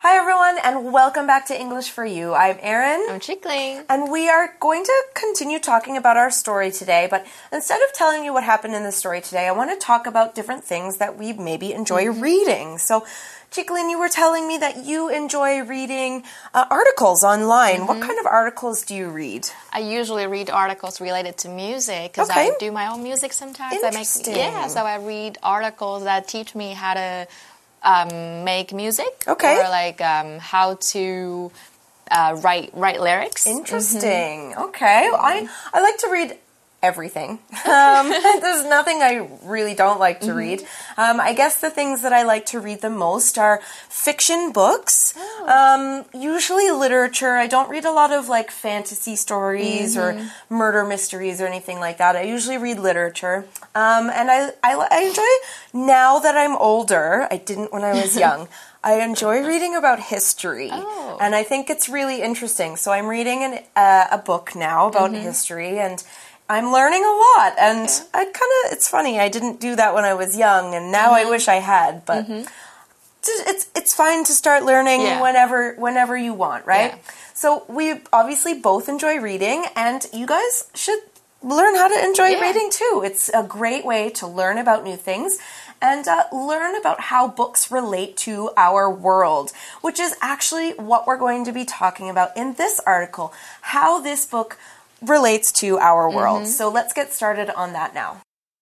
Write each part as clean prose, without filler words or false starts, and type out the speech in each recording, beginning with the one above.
Hi everyone, and welcome back to English for You. I'm Erin. I'm Chickling. And we are going to continue talking about our story today, but instead of telling you what happened in the story today, I want to talk about different things that we maybe enjoy reading. So, Chickling, you were telling me that you enjoy reading articles online. What kind of articles do you read? I usually read articles related to music because I do my own music sometimes. Interesting. So I read articles that teach me how to make music, or like how to write lyrics. Interesting. Okay, I like to read everything. There's nothing I really don't like to read. I guess the things that I like to read the most are fiction books, usually literature. I don't read a lot of like fantasy stories or murder mysteries or anything like that. I usually read literature. And I enjoy, now that I'm older, I didn't when I was young, I enjoy reading about history, and I think it's really interesting. So I'm reading a book now about history, and I'm learning a lot, and it's funny, I didn't do that when I was young, and now I wish I had, but it's fine to start learning whenever you want, right? Yeah. So we obviously both enjoy reading, and you guys should learn how to enjoy reading too. It's a great way to learn about new things and learn about how books relate to our world, which is actually what we're going to be talking about in this article, how this book relates to our world. So let's get started on that now.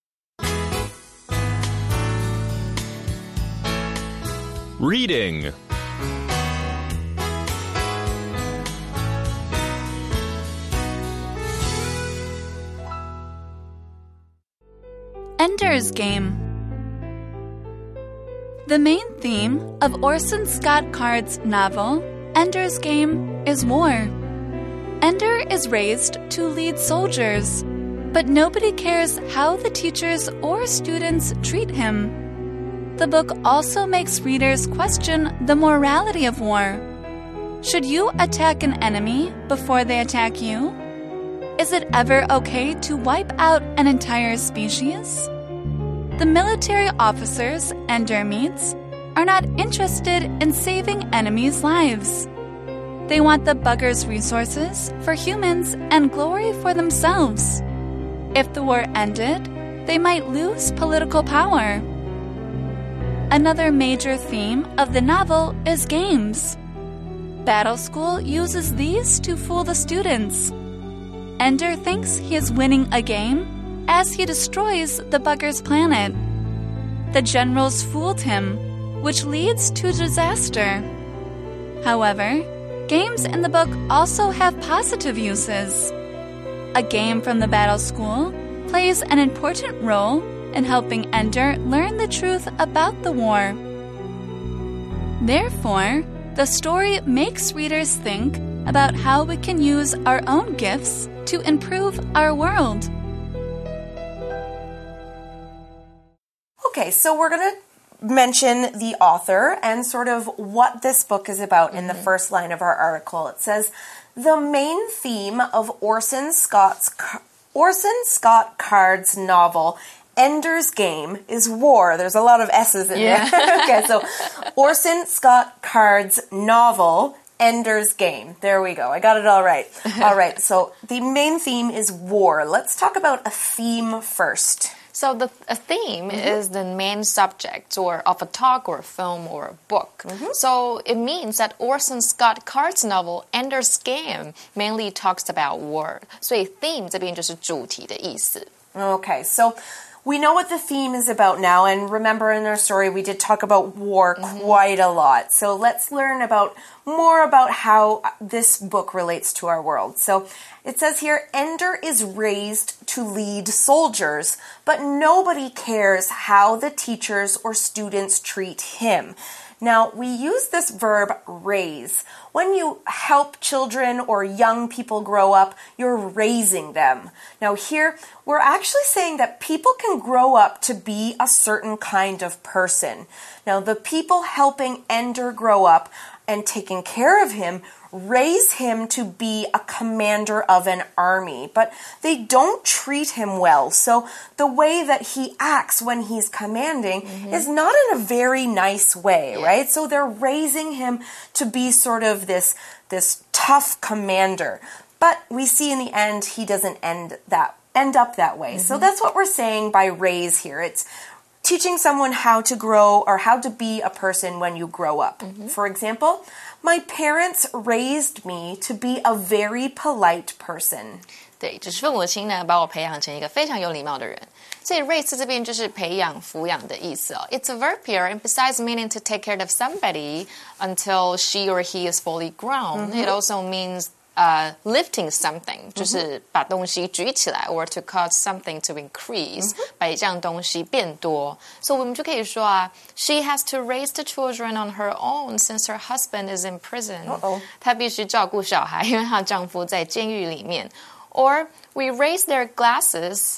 Reading. Ender's Game. The main theme of Orson Scott Card's novel, Ender's Game, is war. Ender is raised to lead soldiers, but nobody cares how the teachers or students treat him. The book also makes readers question the morality of war. Should you attack an enemy before they attack you? Is it ever okay to wipe out an entire species? The military officers Ender meets are not interested in saving enemies' lives. They want the buggers' resources for humans and glory for themselves. If the war ended, they might lose political power. Another major theme of the novel is games. Battle School uses these to fool the students. Ender thinks he is winning a game as he destroys the buggers' planet. The generals fooled him, which leads to disaster. However, games in the book also have positive uses. A game from the Battle School plays an important role in helping Ender learn the truth about the war. Therefore, the story makes readers think about how we can use our own gifts to improve our world. Okay, so we're going to mention the author and sort of what this book is about in the first line of our article. It says, the main theme of Orson Scott Card's novel, Ender's Game, is war. There's a lot of S's in there. Okay, so Orson Scott Card's novel, Ender's Game. There we go. I got it all right. All right, so the main theme is war. Let's talk about a theme first. So a theme is the main subject of a talk or a film or a book. So it means that Orson Scott Card's novel Ender's Game mainly talks about war. 所以 theme 这边就是主题的意思。 Okay, so we know what the theme is about now, and remember in our story we did talk about war quite a lot. So let's learn more about how this book relates to our world. So it says here, Ender is raised to lead soldiers, but nobody cares how the teachers or students treat him. Now, we use this verb raise. When you help children or young people grow up, you're raising them. Now here, we're actually saying that people can grow up to be a certain kind of person. Now, the people helping Ender grow up and taking care of him raise him to be a commander of an army, but they don't treat him well. So the way that he acts when he's commanding is not in a very nice way, right? So they're raising him to be sort of this tough commander. But we see in the end he doesn't end up that way. So that's what we're saying by raise here. It's teaching someone how to grow or how to be a person when you grow up. For example, my parents raised me to be a very polite person. 对，就是父母亲呢把我培养成一个非常有礼貌的人。所以 raise 这边就是培养、抚养的意思哦。It's a verb here, and besides meaning to take care of somebody until she or he is fully grown, it also means lifting something, 就是把东西举起来 or to cause something to increase, 把一样东西变多。所以我们就可以说啊 she has to raise the children on her own since her husband is in prison. 她必须照顾小孩，因为她的丈夫在监狱里面。Or we raise their glasses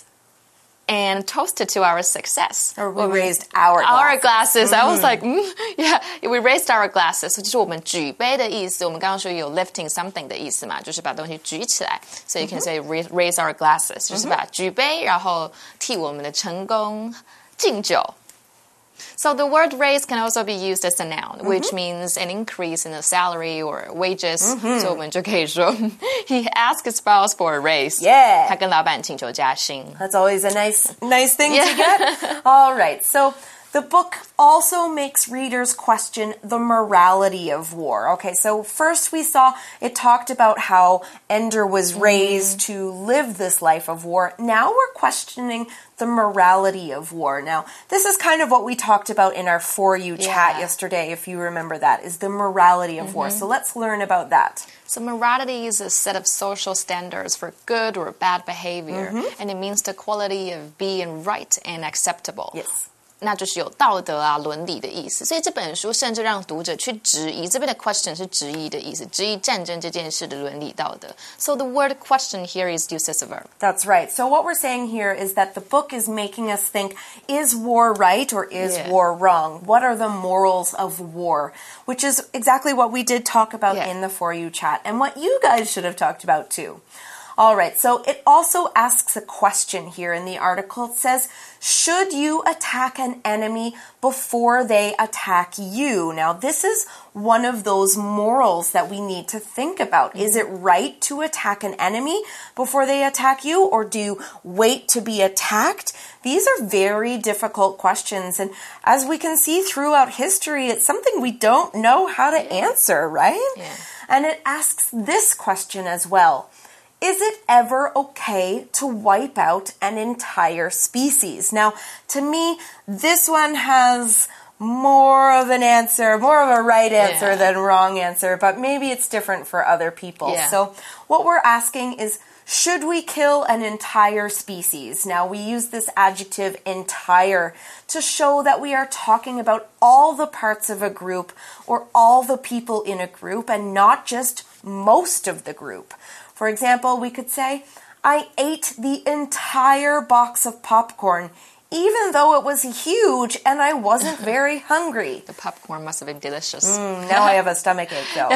and toasted to our success. Or we raised our glasses. I was like, yeah, we raised our glasses. 就是我们举杯的意思。我们刚刚说有 lifting something 的意思嘛，就是把东西举起来。So you can say raise our glasses， 就是把举杯，然后替我们的成功敬酒。So the word raise can also be used as a noun, which means an increase in the salary or wages. So 我们就可以说 he asked his boss for a raise. Yeah. 他跟老板请求加薪。 That's always a nice thing to get. All right. So the book also makes readers question the morality of war. Okay, so first we saw it talked about how Ender was raised to live this life of war. Now we're questioning the morality of war. Now, this is kind of what we talked about in our For You chat yesterday, if you remember that, is the morality of war. So let's learn about that. So morality is a set of social standards for good or bad behavior, and it means the quality of being right and acceptable. Yes. 那就是有道德啊、伦理的意思，所以这本书甚至让读者去质疑，这边的 question 是质疑的意思，质疑战争这件事的伦理道德。So the word question here is used as a verb. That's right. So what we're saying here is that the book is making us think, is war right or is war wrong? What are the morals of war? Which is exactly what we did talk about in the For You chat, and what you guys should have talked about too. All right, so it also asks a question here in the article. It says, should you attack an enemy before they attack you? Now, this is one of those morals that we need to think about. Is it right to attack an enemy before they attack you, or do you wait to be attacked? These are very difficult questions, and as we can see throughout history, it's something we don't know how to answer, right? Yeah. And it asks this question as well. Is it ever okay to wipe out an entire species? Now, to me, this one has more of an answer, more of a right answer than wrong answer, but maybe it's different for other people. Yeah. So what we're asking is, should we kill an entire species? Now, we use this adjective entire to show that we are talking about all the parts of a group or all the people in a group and not just most of the group. For example, we could say, I ate the entire box of popcorn, even though it was huge and I wasn't very hungry. The popcorn must have been delicious. Now I have a stomachache, though.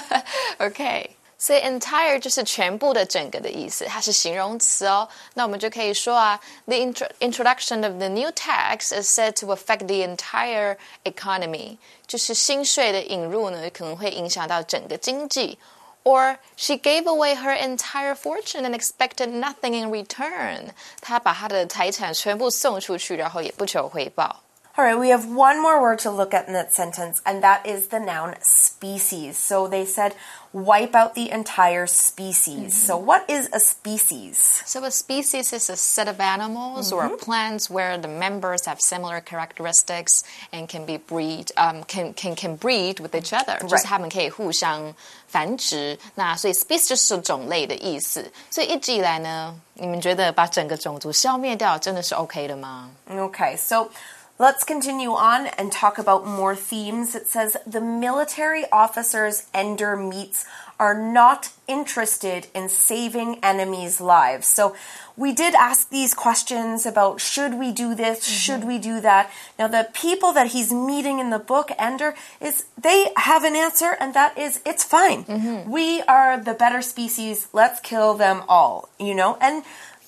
Okay. 所以 entire 就是全部的、整个的意思，它是形容词哦。那我们就可以说啊 ，the introduction of the new tax is said to affect the entire economy， 就是新税的引入呢，可能会影响到整个经济。Or she gave away her entire fortune and expected nothing in return. 她把她的财产全部送出去，然后也不求回报。 All right, we have one more word to look at in that sentence, and that is the noun species. So they said, wipe out the entire species. So what is a species? So a species is a set of animals or plants where the members have similar characteristics and can be can breed with each other. 就是他们可以互相繁殖。那所以 species 就是种类的意思。所以一直以来呢，你们觉得把整个种族消灭掉真的是 OK 的吗？ Okay, so Let's continue on and talk about more themes. It says the military officers Ender meets are not interested in saving enemies' lives. So we did ask these questions about should we do this, should we do that. Now the people that he's meeting in the book, Ender, they have an answer, and that is it's fine. We are the better species. Let's kill them all, and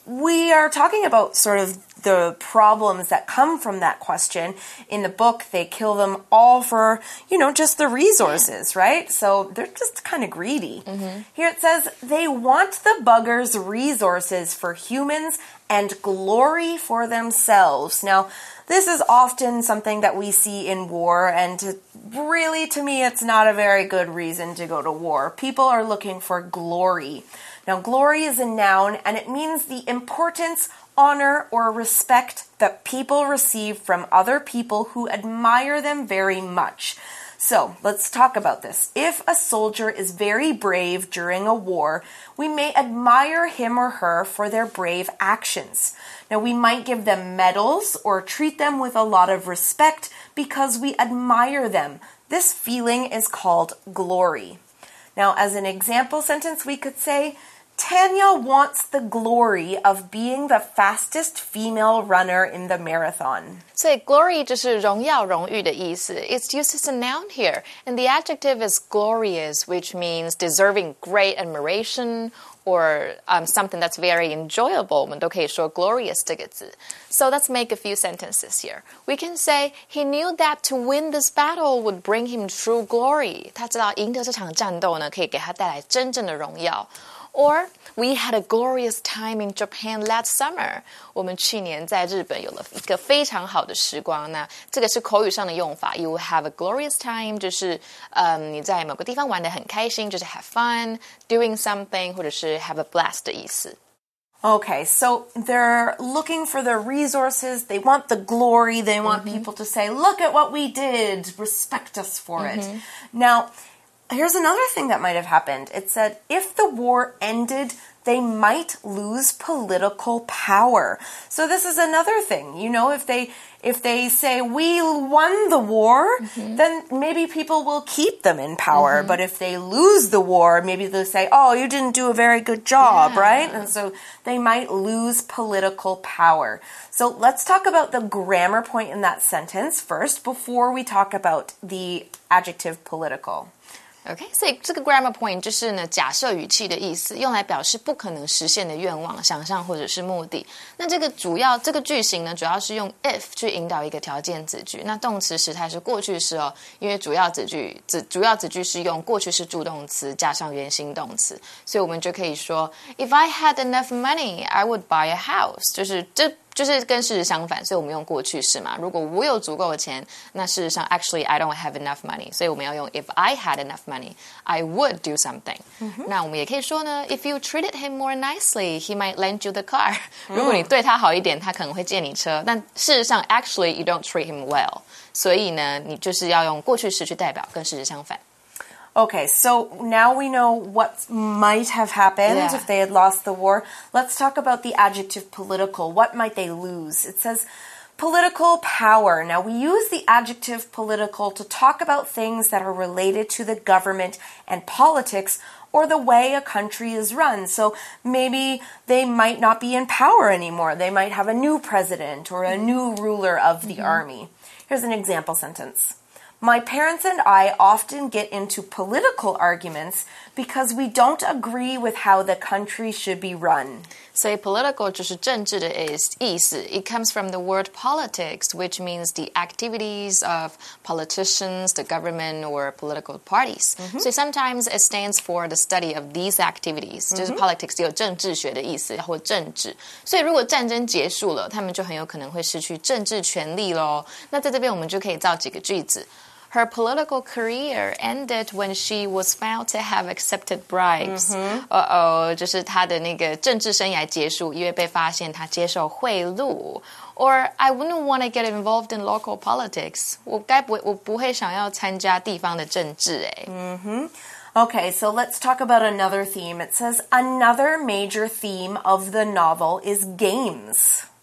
we are talking about sort of the problems that come from that question. In the book, they kill them all for, just the resources, right? So they're just kind of greedy. Here it says, they want the buggers' resources for humans and glory for themselves. Now, this is often something that we see in war, and really, to me, it's not a very good reason to go to war. People are looking for glory. Now, glory is a noun, and it means the importance, honor, or respect that people receive from other people who admire them very much. So, let's talk about this. If a soldier is very brave during a war, we may admire him or her for their brave actions. Now, we might give them medals or treat them with a lot of respect because we admire them. This feeling is called glory. Now, as an example sentence, we could say, Tanya wants the glory of being the fastest female runner in the marathon. 所以 glory 就是荣耀、荣誉的意思。It's used as a noun here, and the adjective is glorious, which means deserving great admiration or something that's very enjoyable. 我们都可以说 glorious 这个字。So let's make a few sentences here. We can say, he knew that to win this battle would bring him true glory. 他知道赢得这场战斗呢，可以给他带来真正的荣耀。Or, we had a glorious time in Japan last summer. 我们去年在日本有了一个非常好的时光。那这个是口语上的用法。You will have a glorious time 就是你在某个地方玩得很开心，就是 have fun, doing something, 或者是 have a blast 的意思。 Okay, so they're looking for the resources. They want the glory. They want people to say, look at what we did. Respect us for it. Now, here's another thing that might have happened. It said, if the war ended, they might lose political power. So this is another thing. If they say, we won the war, then maybe people will keep them in power. But if they lose the war, maybe they'll say, oh, you didn't do a very good job, right? And so they might lose political power. So let's talk about the grammar point in that sentence first before we talk about the adjective political. OK， 所以这个 grammar point 就是呢假设语气的意思，用来表示不可能实现的愿望、想象或者是目的。那这个句型呢，主要是用 if 去引导一个条件子句。那动词时态是过去式哦，因为主要子句是用过去式助动词加上原形动词，所以我们就可以说 If I had enough money, I would buy a house。就是跟事实相反，所以我们用过去式嘛。如果我有足够的钱，那事实上 actually I don't have enough money， 所以我们要用 if I had enough money, I would do something。那我们也可以说呢 ，if you treated him more nicely, he might lend you the car。如果你对他好一点，他可能会借你车。但事实上 actually you don't treat him well， 所以呢，你就是要用过去式去代表，跟事实相反。 Okay, so now we know what might have happened if they had lost the war. Let's talk about the adjective political. What might they lose? It says political power. Now, we use the adjective political to talk about things that are related to the government and politics or the way a country is run. So maybe they might not be in power anymore. They might have a new president or a new ruler of the army. Here's an example sentence. My parents and I often get into political arguments because we don't agree with how the country should be run. 所以 political 就是政治的意思。It comes from the word politics, which means the activities of politicians, the government, or political parties. 所以 sometimes it stands for the study of these activities. 就是 politics 有政治学的意思，或政治。所以如果战争结束了，他们就很有可能会失去政治权利咯。那在这边我们就可以造几个句子。Her political career ended when she was found to have accepted bribes. 就是她的那个政治生涯结束，因为被发现她接受贿赂。Or I wouldn't want to get involved in local politics. 我不会想要参加地方的政治诶。 Okay, so let's talk about another theme. It says another major theme of the novel is games.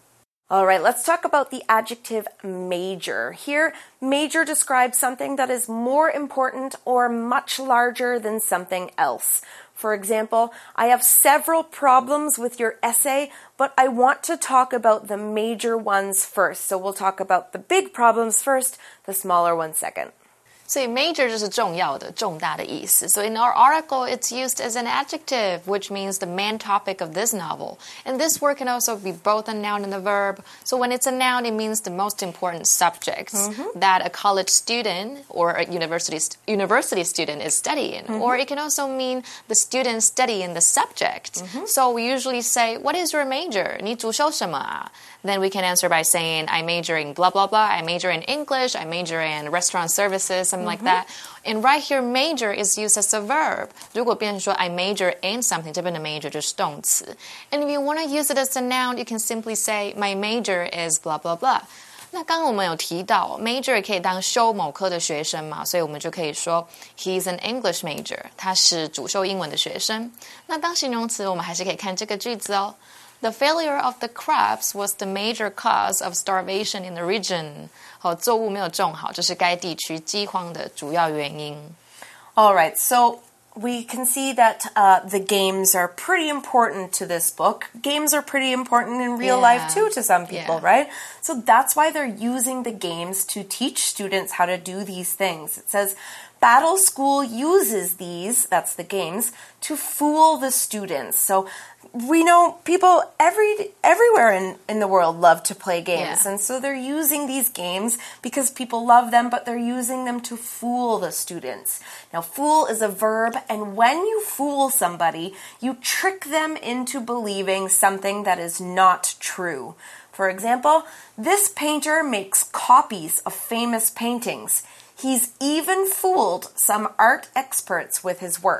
All right, let's talk about the adjective major. Here, major describes something that is more important or much larger than something else. For example, I have several problems with your essay, but I want to talk about the major ones first. So we'll talk about the big problems first, the smaller ones second. 所以 major 就是重要的、重大的意思。So in our article, it's used as an adjective, which means the main topic of this novel. And this word can also be both a noun and a verb. So when it's a noun, it means the most important subjects that a college student or a university student is studying. Or it can also mean the student studying the subject. So we usually say, what is your major? 你主修什么啊? Then we can answer by saying, I major in blah, blah, blah. I major in English. I major in restaurant services, something like that. And right here, major is used as a verb. 如果变成说 I major in something, 这边的 major 就是动词. And if you want to use it as a noun, you can simply say, my major is blah, blah, blah. 那刚刚我们有提到 major 也可以当修某科的学生嘛，所以我们就可以说 he's an English major. 他是主修英文的学生。那当形容词，我们还是可以看这个句子哦。The failure of the crops was the major cause of starvation in the region. 作物没有种好，这是该地区饥荒的主要原因。 All right, so we can see that the games are pretty important to this book. Games are pretty important in real life too to some people, right? So that's why they're using the games to teach students how to do these things. It says, Battle School uses these, that's the games, to fool the students. So we know people everywhere in the world love to play games. And so they're using these games because people love them, but they're using them to fool the students. Now, fool is a verb, and when you fool somebody, you trick them into believing something that is not true. For example, this painter makes copies of famous paintings. He's even fooled some art experts with his work.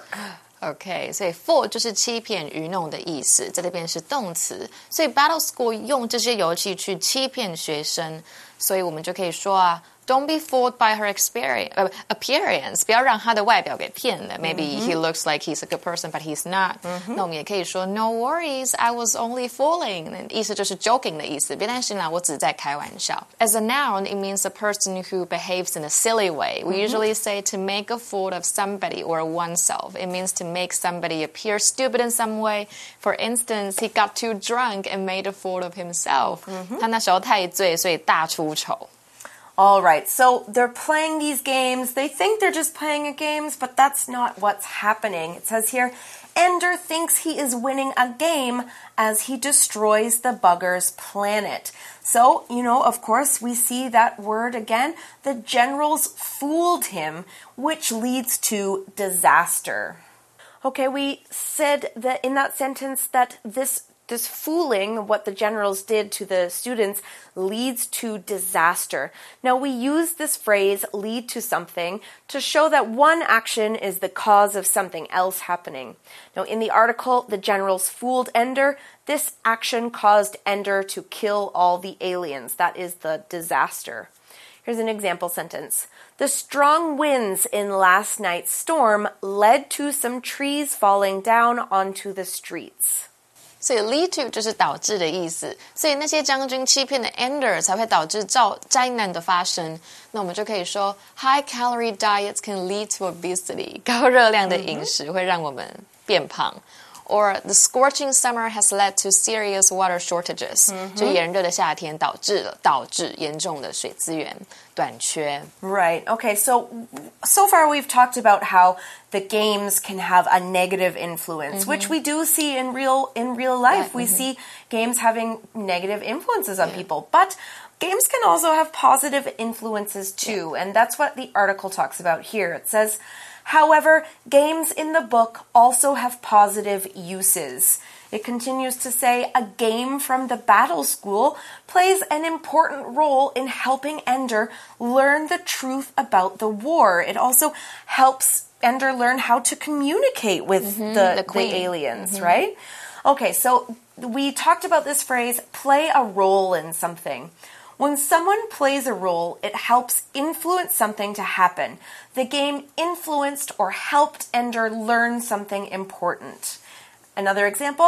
OK， 所以 fool 就是欺骗、愚弄的意思，在这边是动词，所以 Battle School 用这些游戏去欺骗学生，所以我们就可以说啊。Don't be fooled by her appearance. 不要让她的外表给骗了。Maybe he looks like he's a good person, but he's not. 那我们也可以说 No worries, I was only fooling. 意思就是 joking 的意思，别担心啦，我只是在开玩笑。As a noun, it means a person who behaves in a silly way. We usually say to make a fool of somebody or oneself. It means to make somebody appear stupid in some way. For instance, he got too drunk and made a fool of himself. 他那时候太醉，所以大出丑。 All right, so they're playing these games. They think they're just playing games, but that's not what's happening. It says here, Ender thinks he is winning a game as he destroys the bugger's planet. So, of course, we see that word again. The generals fooled him, which leads to disaster. Okay, we said that in that sentence that this fooling, what the generals did to the students, leads to disaster. Now, we use this phrase, lead to something, to show that one action is the cause of something else happening. Now, in the article, the generals fooled Ender. This action caused Ender to kill all the aliens. That is the disaster. Here's an example sentence. The strong winds in last night's storm led to some trees falling down onto the streets. 所以 lead to 就是导致的意思，所以那些将军欺骗的 Ender 才会导致灾难的发生。那我们就可以说 high calorie diets can lead to obesity. 高热量的饮食会让我们变胖。Or the scorching summer has led to serious water shortages. 就炎热的夏天导致严重的水资源短缺。 Right. Okay. So far we've talked about how the games can have a negative influence, which we do see in real life. We see games having negative influences on people, but games can also have positive influences too, and that's what the article talks about here. It says, however, games in the book also have positive uses. It continues to say, a game from the Battle School plays an important role in helping Ender learn the truth about the war. It also helps Ender learn how to communicate with the aliens, right? Okay, so we talked about this phrase, play a role in something. When someone plays a role, it helps influence something to happen. The game influenced or helped Ender learn something important. Another example,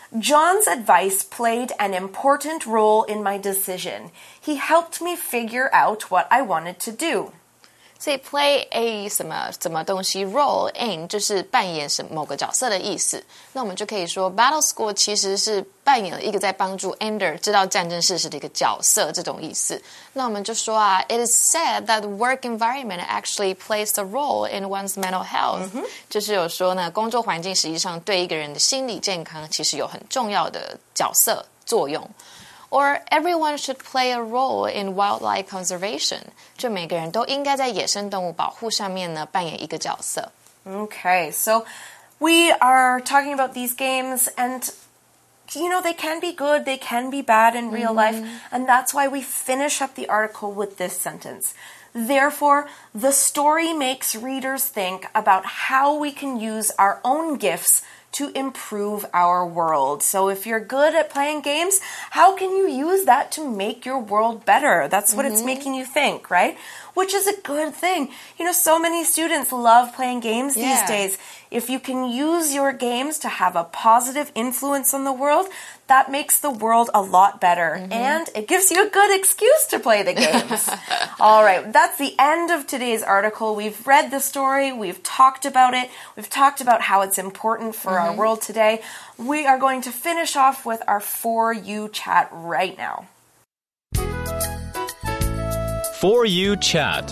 John's advice played an important role in my decision. He helped me figure out what I wanted to do. 所以 play a 什么东西 role in 就是扮演某个角色的意思。那我们就可以说 Battle School 其实是扮演了一个在帮助 Ender 知道战争事实的一个角色，这种意思。那我们就说啊 ，It is said that work environment actually plays a role in one's mental health、就是有说呢，工作环境实际上对一个人的心理健康其实有很重要的角色作用。Or everyone should play a role in wildlife conservation. 就每个人都应该在野生动物保护上面呢扮演一个角色。 Okay, so we are talking about these games and you know, they can be good, they can be bad in real life, and that's why we finish up the article with this sentence. Therefore, the story makes readers think about how we can use our own gifts to improve our world. So if you're good at playing games, how can you use that to make your world better? That's what it's making you think, right? Which is a good thing. You know, so many students love playing games these days. If you can use your games to have a positive influence on the world, that makes the world a lot better. And it gives you a good excuse to play the games. All right, that's the end of today's article. We've read the story. We've talked about it. We've talked about how it's important for our world today. We are going to finish off with our For You chat right now. For You chat.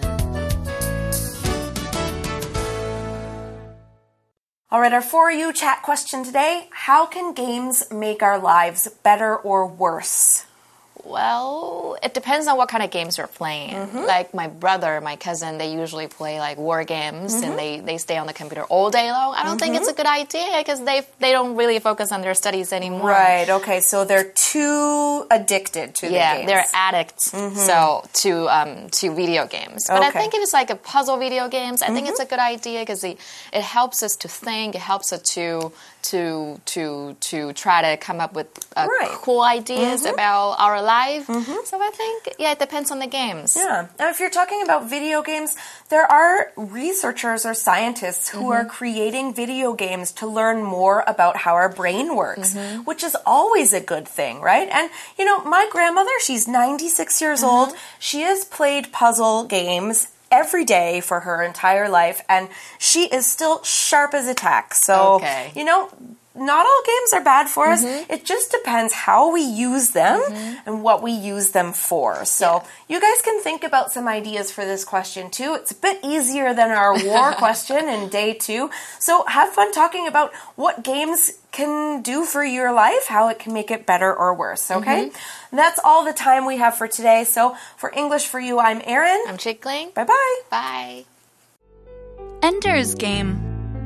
All right, our For You chat question today. How can games make our lives better or worse? Well, it depends on what kind of games you're playing. Like my brother, my cousin, they usually play like war games and they stay on the computer all day long. I don't think it's a good idea because they don't really focus on their studies anymore. Right, okay, so they're too addicted to the games. Yeah, they're addicts to video games. But I think if it's like a puzzle video games, I think it's a good idea because it helps us to think, it helps us to try to come up with cool ideas about our life. So I think, it depends on the games. Yeah. Now, if you're talking about video games, there are researchers or scientists who are creating video games to learn more about how our brain works, which is always a good thing, right? And, you know, my grandmother, she's 96 years old. She has played puzzle games every day for her entire life, and she is still sharp as a tack. So, you know, not all games are bad for us. It just depends how we use them and what we use them for. So you guys can think about some ideas for this question too. It's a bit easier than our war question in day 2. So have fun talking about what games can do for your life, how it can make it better or worse, okay? That's all the time we have for today. So for English for You, I'm Erin. I'm Chickling. Bye-bye. Bye. Ender's Game.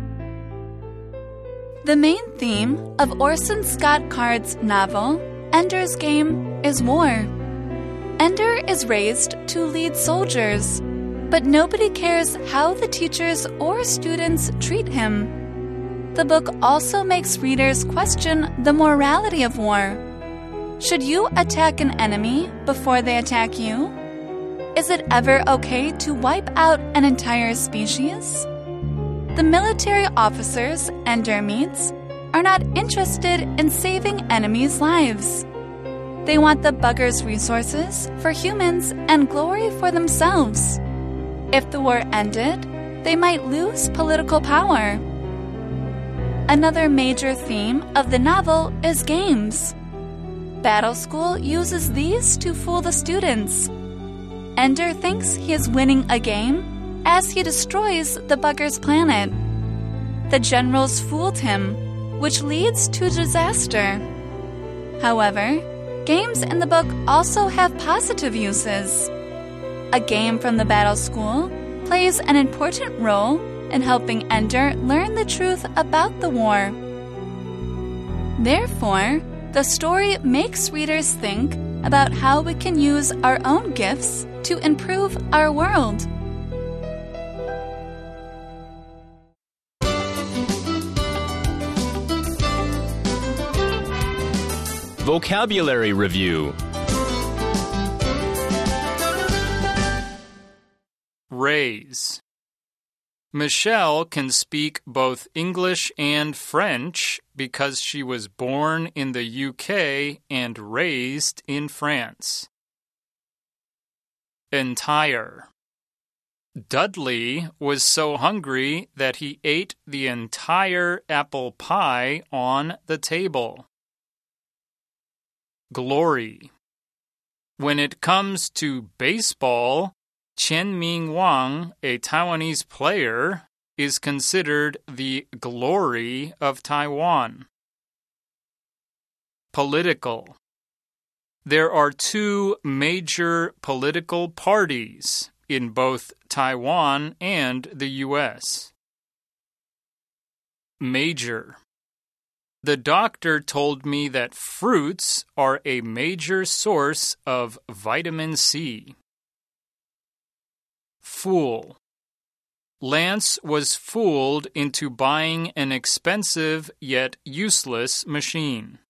The main theme of Orson Scott Card's novel, Ender's Game, is war. Ender is raised to lead soldiers, but nobody cares how the teachers or students treat him. The book also makes readers question the morality of war. Should you attack an enemy before they attack you? Is it ever okay to wipe out an entire species? The military officers Ender meets are not interested in saving enemies' lives. They want the buggers' resources for humans and glory for themselves. If the war ended, they might lose political power. Another major theme of the novel is games. Battle School uses these to fool the students. Ender thinks he is winning a game as he destroys the buggers' planet. The generals fooled him, which leads to disaster. However, games in the book also have positive uses. A game from the Battle School plays an important role in helping Ender learn the truth about the war. Therefore, the story makes readers think about how we can use our own gifts to improve our world. Vocabulary Review. Raise. Michelle can speak both English and French because she was born in the UK and raised in France. Entire. Dudley was so hungry that he ate the entire apple pie on the table. Glory. When it comes to baseball, Qianming Wang, a Taiwanese player, is considered the glory of Taiwan. Political. There are two major political parties in both Taiwan and the US. Major. The doctor told me that fruits are a major source of vitamin C. Fool. Lance was fooled into buying an expensive yet useless machine.